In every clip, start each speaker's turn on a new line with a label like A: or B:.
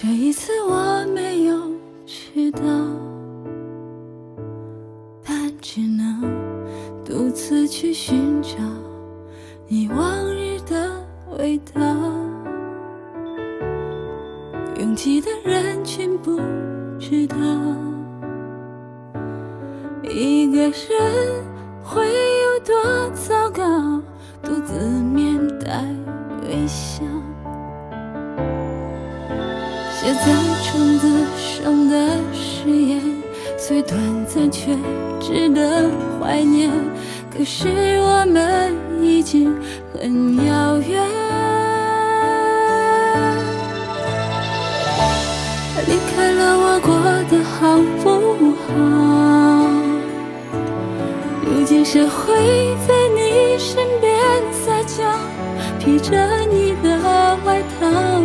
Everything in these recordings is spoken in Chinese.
A: 这一次我没有迟到，但只能独自去寻找你往日的味道。拥挤的人群不知道，一个人会有多糟糕，独自面带微笑。写在窗子上的誓言，虽短暂却值得怀念，可是我们已经很遥远。离开了我过得好不好？如今谁会在你身边撒娇，披着你的外套？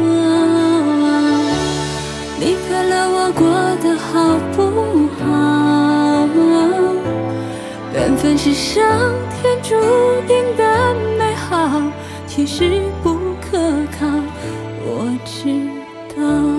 A: 离开了我过得好不好？缘分是上天注定的美好，其实不可靠，我知道。